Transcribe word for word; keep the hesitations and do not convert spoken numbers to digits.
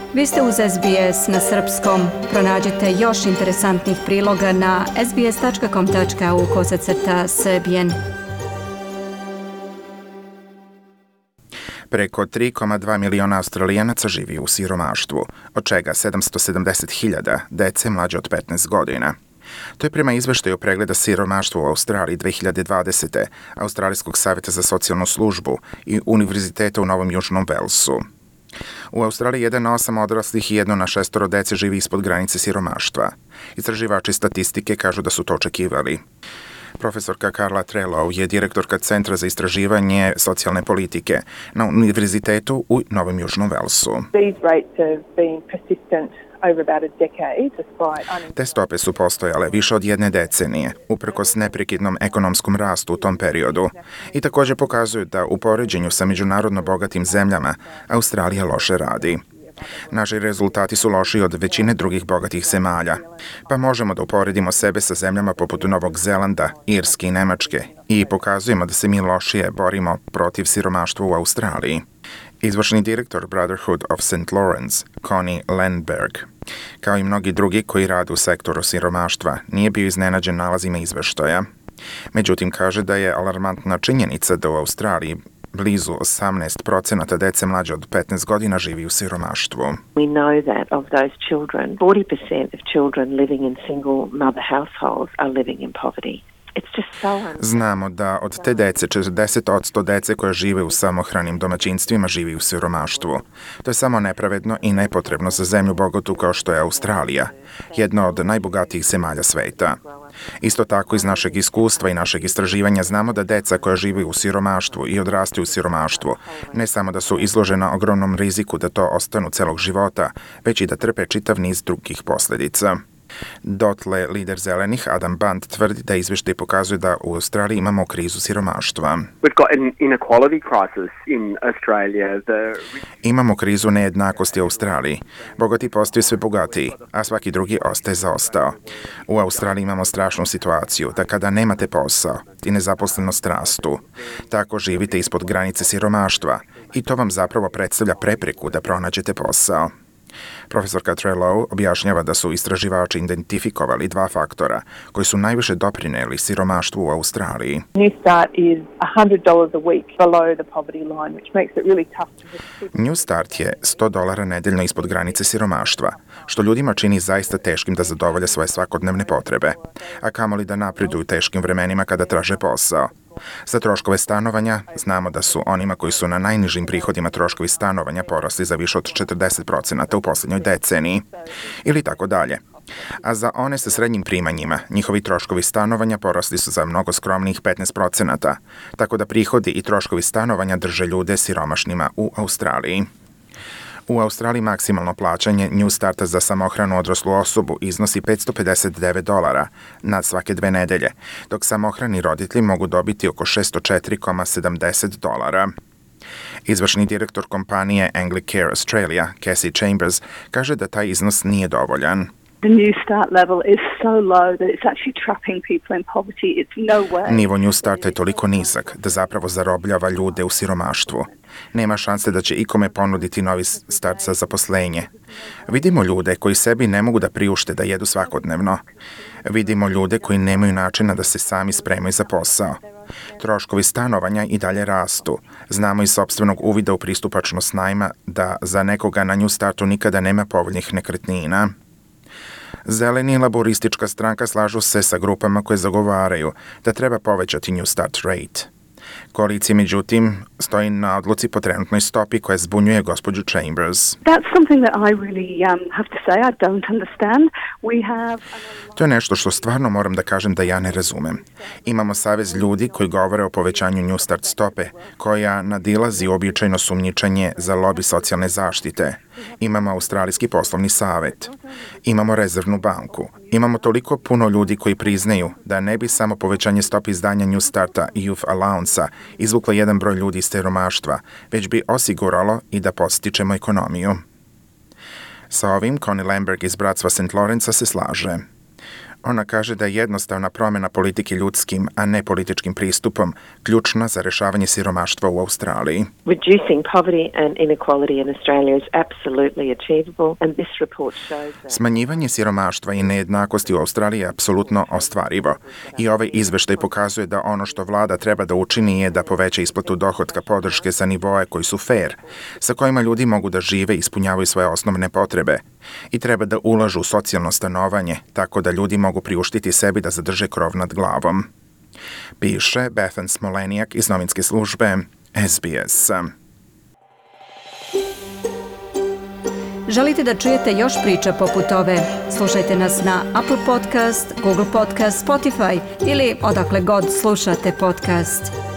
Vi ste uz S B S na srpskom. Pronađite još interesantnih priloga na sbs.com.au kosacrta srbijen. Preko tri zarez dva miliona Australijanaca živi u siromaštvu, od čega sedamsto sedamdeset hiljada dece mlađe od petnaest godina. To je prema izveštaju pregleda siromaštva u Australiji dve hiljade dvadesete. Australijskog savjeta za socijalnu službu i Univerziteta u Novom Južnom Velsu. U Australiji jedan na osam odraslih i jedno na šestoro dece živi ispod granice siromaštva. Istraživači statistike kažu da su to očekivali. Profesorka Carla Trelow je direktorka Centra za istraživanje socijalne politike na Univerzitetu u Novom Južnom Velsu. Te stope su postojale više od jedne decenije, uprkos neprekidnom ekonomskom rastu u tom periodu, i također pokazuju da u poređenju sa međunarodno bogatim zemljama Australija loše radi. Naši rezultati su lošiji od većine drugih bogatih zemalja, pa možemo da uporedimo sebe sa zemljama poput Novog Zelanda, Irske i Nemačke i pokazujemo da se mi lošije borimo protiv siromaštva u Australiji. Izvršni direktor Brotherhood of Saint Lawrence, Connie Lenberg, kao i mnogi drugi koji rade u sektoru siromaštva, nije bio iznenađen nalazima izveštaja. Međutim, kaže da je alarmantna činjenica da u Australiji blizu osamnaest procenata dece mlađe od petnaest godina živi u siromaštvu. We know that of those children, forty percent of children living in single mother households are living in poverty. Znamo da od te dece četrdeset posto dece koje žive u samohranim domaćinstvima živi u siromaštvu. To je samo nepravedno i nepotrebno za zemlju bogatu kao što je Australija, jedna od najbogatijih zemalja sveta. Isto tako iz našeg iskustva i našeg istraživanja znamo da deca koja žive u siromaštvu i odrastaju u siromaštvu ne samo da su izložena ogromnom riziku da to ostanu celog života, već i da trpe čitav niz drugih posljedica. Dotle lider zelenih Adam Band tvrdi da izvještaj pokazuje da u Australiji imamo krizu siromaštva. Imamo krizu nejednakosti u Australiji. Bogati postaju sve bogatiji, a svaki drugi ostaje zaostao. U Australiji imamo strašnu situaciju da kada nemate posao i nezaposlenost rastu, tako živite ispod granice siromaštva i to vam zapravo predstavlja prepreku da pronađete posao. Profesorka Trelow objašnjava da su istraživači identifikovali dva faktora koji su najviše doprineli siromaštvu u Australiji. New Start je sto dolara nedeljno ispod granice siromaštva, što ljudima čini zaista teškim da zadovolje svoje svakodnevne potrebe, a kamoli da napreduju teškim vremenima kada traže posao. Za troškove stanovanja znamo da su onima koji su na najnižim prihodima troškovi stanovanja porasli za više od četrdeset procenata u posljednjoj deceniji. Ili tako dalje. A za one sa srednjim primanjima, njihovi troškovi stanovanja porasli su za mnogo skromnijih petnaest procenata, tako da prihodi i troškovi stanovanja drže ljude siromašnima u Australiji. U Australiji maksimalno plaćanje New Starta za samohranu odraslu osobu iznosi petsto pedeset devet dolara na svake dve nedelje, dok samohrani roditelji mogu dobiti oko šesto četiri zarez sedamdeset dolara. Izvršni direktor kompanije Anglicare Australia, Cassie Chambers, kaže da taj iznos nije dovoljan. Nivo New Starta je toliko nizak da zapravo zarobljava ljude u siromaštvu. Nema šanse da će ikome ponuditi novi start za zaposlenje. Vidimo ljude koji sebi ne mogu da priušte da jedu svakodnevno. Vidimo ljude koji nemaju načina da se sami spremaju za posao. Troškovi stanovanja i dalje rastu. Znamo iz sopstvenog uvida u pristupačnost najma da za nekoga na New Startu nikada nema povoljnih nekretnina. Zeleni i laboristička stranka slažu se sa grupama koje zagovaraju da treba povećati New Start rate. Koalicija, međutim, stoji na odluci po trenutnoj stopi koja zbunjuje gospođu Chambers. To je nešto što stvarno moram da kažem da ja ne razumem. Imamo savez ljudi koji govore o povećanju New Start stope, koja nadilazi uobičajeno sumnjičenje za lobi socijalne zaštite. Imamo Australijski poslovni savet. Imamo Rezervnu banku. Imamo toliko puno ljudi koji priznaju da ne bi samo povećanje stope izdanja New Starta i Youth Allowance-a izvuklo jedan broj ljudi iz siromaštva, već bi osiguralo i da podstičemo ekonomiju. Sa ovim Connie Lenberg iz Bratstva Saint Lawrence se slaže. Ona kaže da je jednostavna promjena politike ljudskim, a ne političkim pristupom, ključna za rešavanje siromaštva u Australiji. Reducing poverty and inequality in Australia is absolutely achievable, and this report shows that. Smanjivanje siromaštva i nejednakosti u Australiji je apsolutno ostvarivo. I ovaj izveštaj pokazuje da ono što vlada treba da učini je da poveća isplatu dohotka podrške za nivoe koji su fair, sa kojima ljudi mogu da žive i ispunjavaju svoje osnovne potrebe. I treba da ulažu u socijalno stanovanje, tako da ljudi mogu priuštiti sebi da zadrže krov nad glavom. Piše Bethan Smolenijak iz novinske službe S B S. Želite da čujete još priča poput ove? Slušajte nas na Apple Podcast, Google Podcast, Spotify ili odakle god slušate podcast.